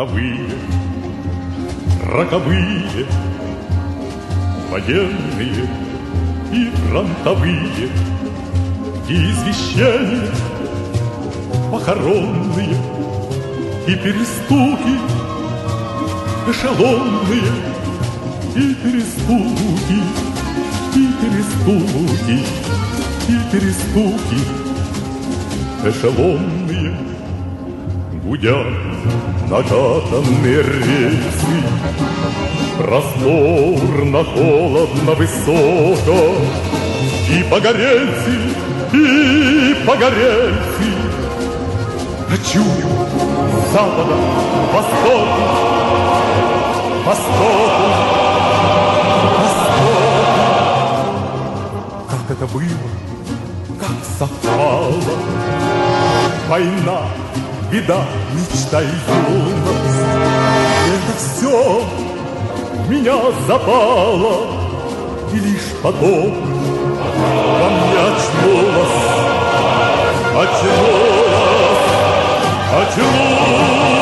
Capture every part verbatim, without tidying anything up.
роковые, роковые, военные и фронтовые, и извещения похоронные, и перестуки эшелонные, и перестуки, и перестуки, и перестуки эшелонные. Гудят накатанные рельсы, просторно, холодно, высоко, и погорельцы, и погорельцы. Я чую с запада, востока, востока, востока. Как это было, как совпало, война, беда, мечта и юность. Это все в меня запало, и лишь потом во мне очнулась, очнулась, очнулась.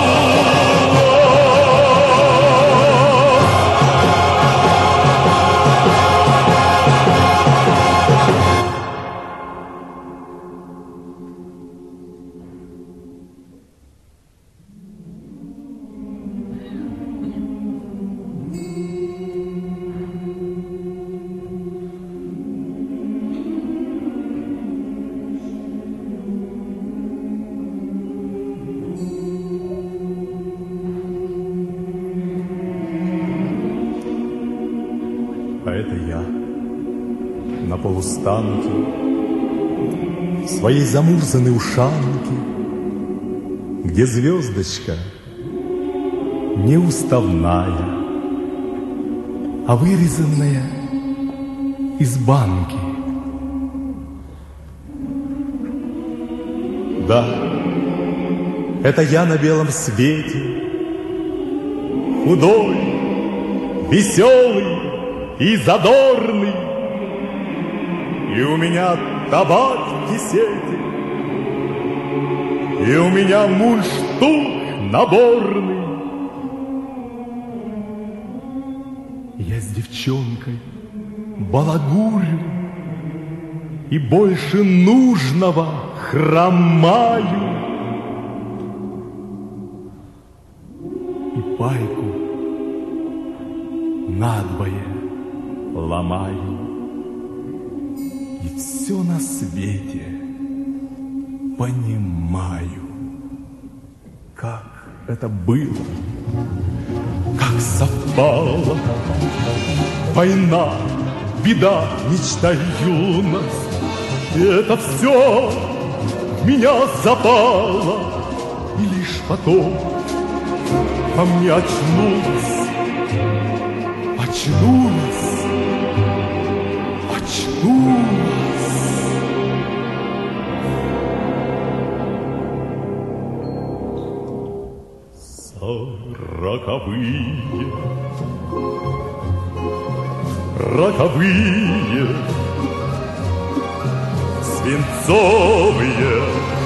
А это я на полустанке, в своей замурзанной ушанке, где звездочка неуставная, а вырезанная из банки. Да, это я на белом свете, худой, веселый и задорный, и у меня табак в кисете, и у меня мундштук наборный. Я с девчонкой балагурю и больше нужного хромаю, и пайку надвое ломаю, и все на свете понимаю, как это было, как совпало. Война, беда, мечта и юность, и это все в меня запало, и лишь потом во мне очнулась, очнулась, очнулась. Сороковые, роковые, свинцовые,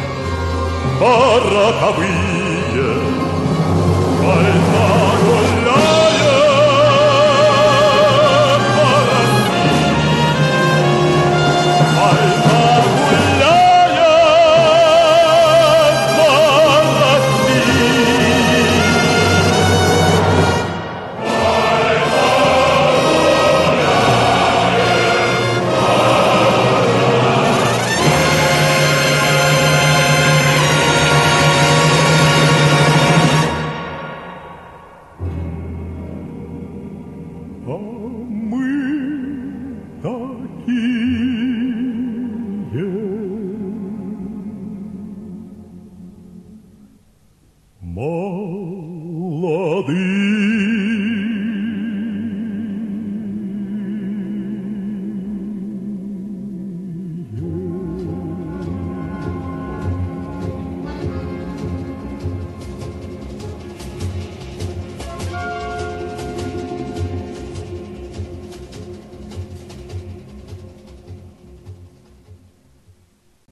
пороковые, война гуляет по России, война гуляет по России. А мы такие молодые.